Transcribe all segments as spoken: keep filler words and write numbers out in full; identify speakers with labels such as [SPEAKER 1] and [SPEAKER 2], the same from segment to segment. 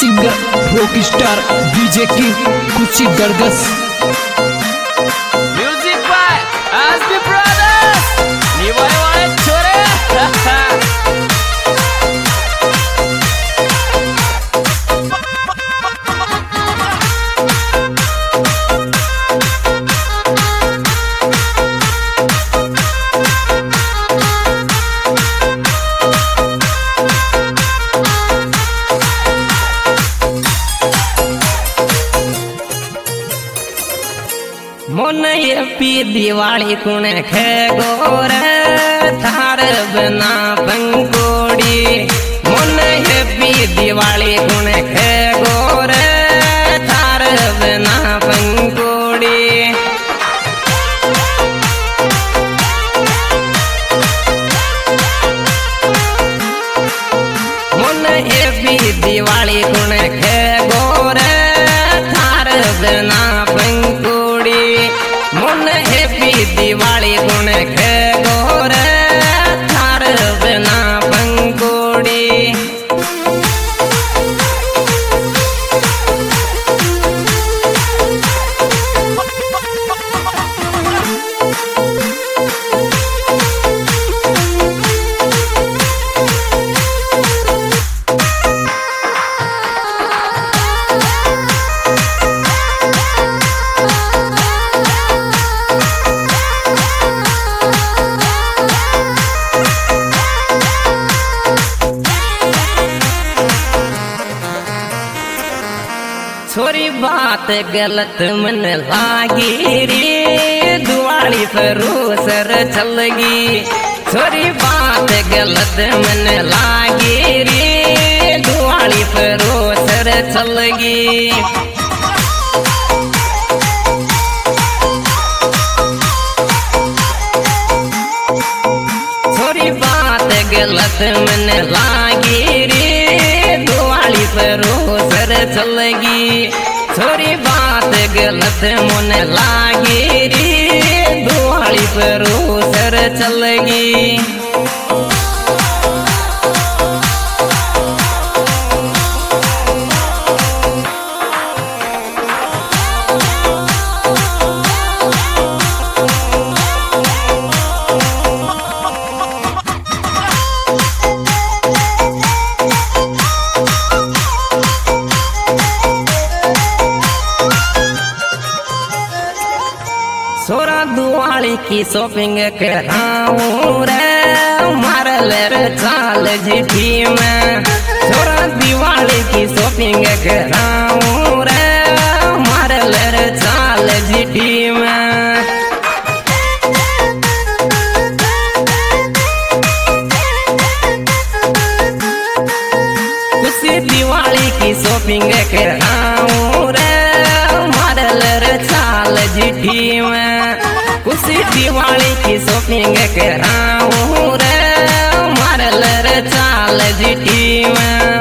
[SPEAKER 1] Singer rock star DJ king कुची गड़गस।
[SPEAKER 2] Music by SB brothers निवाय वाले छोरे।
[SPEAKER 3] मोन ये पी दिवाली कुण खे गोर थार बना पंकोड़ी। मोन ये पी दिवाली कुण खे गोर थार बना पंकोड़ी। मोन ये पी दिवाली कुण खे गोर थार बना पंकोड़ी। मुन हैप्पी दिवाली गुण खे गोर थार बिना पंकोड़ी। छोरी बात गलत मन लागी रे दिवाली पर रोसर चलगी। छोरी बात गलत मन लागी रे दिवाली पर रोसर चलगी। छोरी बात गलत मन लागी रे दिवाली पर रोसर चलगी। छोरी बात गलत मन लागी रे दिवाली पर रोसर चलगी। छोरा दिवाली की शॉपिंग कराऊं रे मारल चाल जिठी में। छोरा दिवाली की शॉपिंग कराऊं रे मारल चाल जिठी में। खुशी दिवाली की शॉपिंग कराऊं रे मारल चाल जिठी में। खुशी दिवाली की शॉपिंग कराऊं रे मारल चाल जिठी में।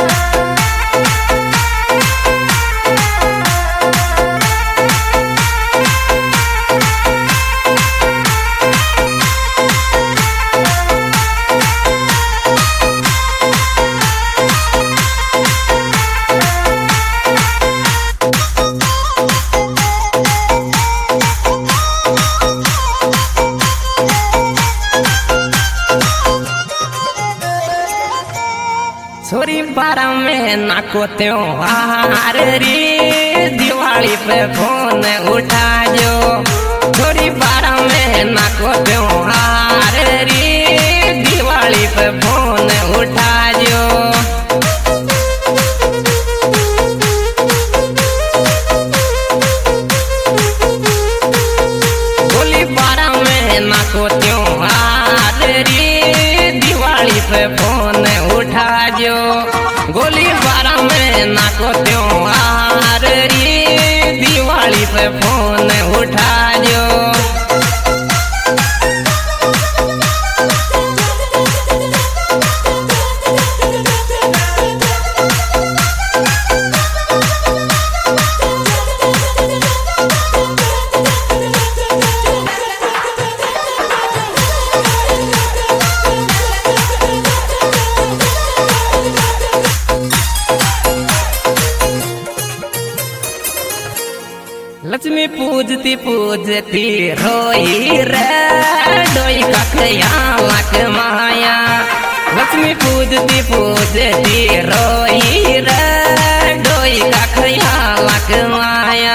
[SPEAKER 3] छोरी बारह में नाको त्योहार रे दिवाली पे फोन उठा जो। छोरी बारह में नाको त्योहार रे दिवाली पे फोन उठा जो। बोली बारह में नाको त्योहार रे दिवाली पे फोन उठा जो। गोली बारह में नाको त्योहार रे दिवाली पे फोन उठा जो। लक्ष्मी पूजती पूजती रोई रे डोई कखया लक माया। लक्ष्मी पूजती पूजती रोई रे डोई कखया लक माया।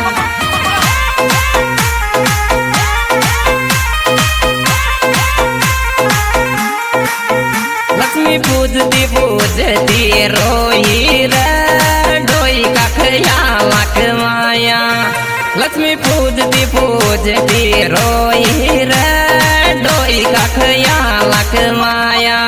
[SPEAKER 3] लक्ष्मी पूजती पूजती रोई रे डोई कखया लक माया। लक्ष्मी पूजती पूजती रोई रे डोई कखया लक माया।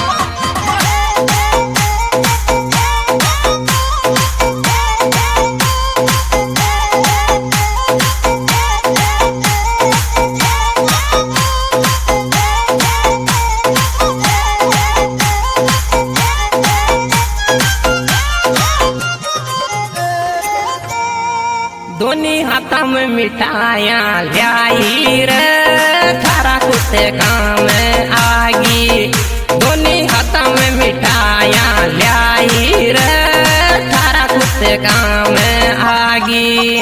[SPEAKER 3] दोनी हाथा में मिठाइया ल्याई रे थारा कुत्ते काम आगी। दोनी हाथा में मिठाइया ल्याई रे थारा कुत्ते काम आगी।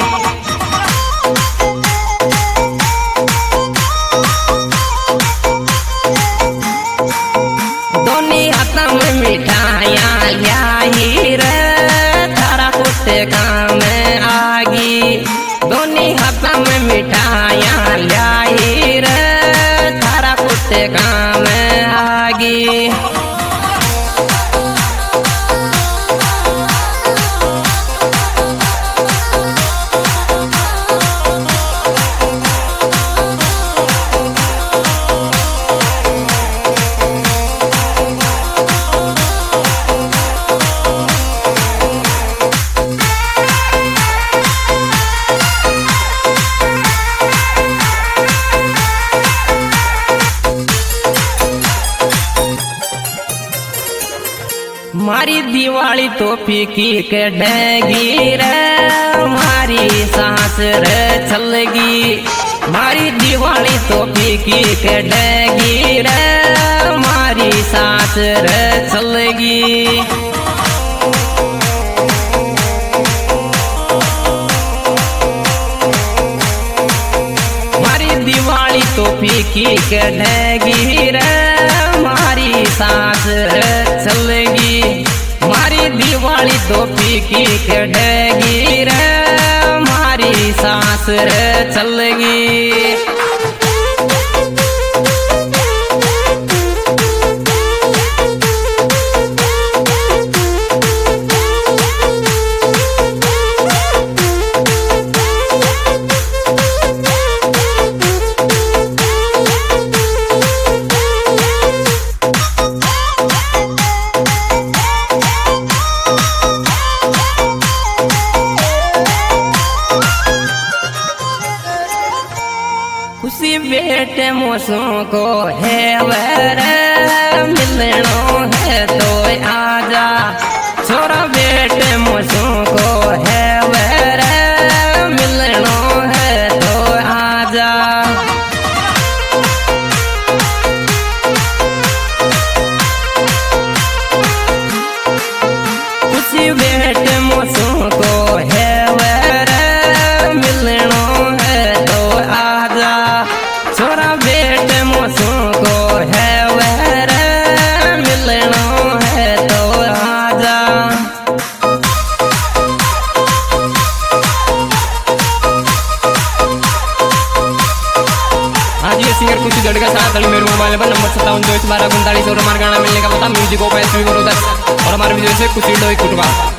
[SPEAKER 3] दोनी हाथा में मिठाइया ल्याई रे थारा कुत्ते काम आगी। दोनी हाथा में मिठाइया ल्याई रे थारा कुत्ते काम आगी। मारी दिवाली तो फीकी के डगी रे मारी सांस रे चलगी। मारी दिवाली तो फीकी के डगी रे मारी सांस रे चलगी। मारी दिवाली तो फीकी के डगी रे मारी सांस रे चलगी। मारी दिवाली तो फीकी के डगी रे मारी सांस रे चलगी। खुशी बेटे मौसों को है वरे मिलनो है तो आजा। छोरा बेटे मौसों को है वरे मिलनो है तो आजा। खुशी बेटे मौसों को है वरे मिलनो है तो आजा। छोरा बेटे मौसों को है वरे मिलनो है तो आजा।
[SPEAKER 2] आज ये सिंगर कुछ जड़ का साथ मेरे मोबाइल नंबर सत्तावन दो बारह उनतालीस और हमारा गाना मिलने का पता म्यूजिक ओपन और हमारे वीडियो से कुछ कुटवा।